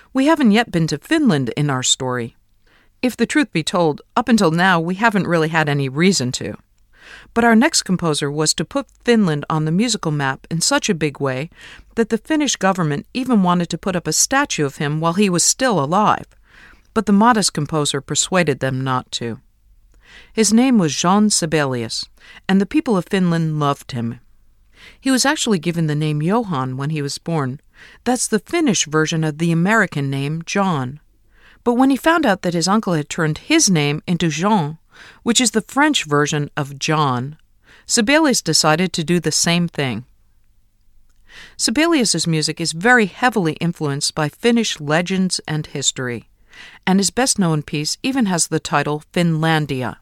We haven't yet been to Finland in our story. If the truth be told, up until now we haven't really had any reason to. But our next composer was to put Finland on the musical map in such a big way that the Finnish government even wanted to put up a statue of him while he was still alive. But the modest composer persuaded them not to. His name was Jean Sibelius, and the people of Finland loved him. He was actually given the name Johann when he was born. That's the Finnish version of the American name John. But when he found out that his uncle had turned his name into Jean, which is the French version of John, Sibelius decided to do the same thing. Sibelius's music is very heavily influenced by Finnish legends and history, and his best-known piece even has the title Finlandia.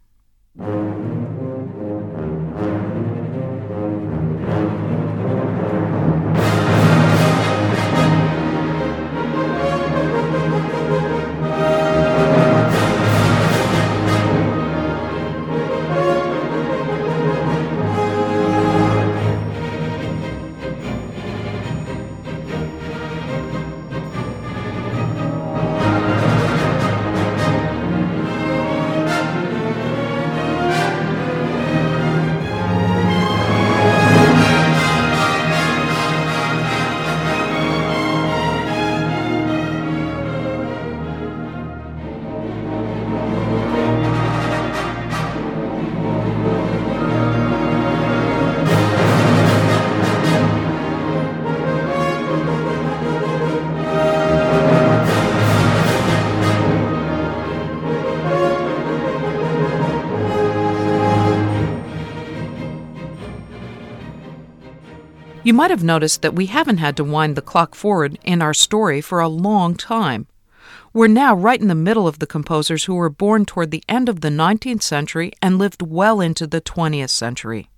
You might have noticed that we haven't had to wind the clock forward in our story for a long time. We're now right in the middle of the composers who were born toward the end of the 19th century and lived well into the 20th century.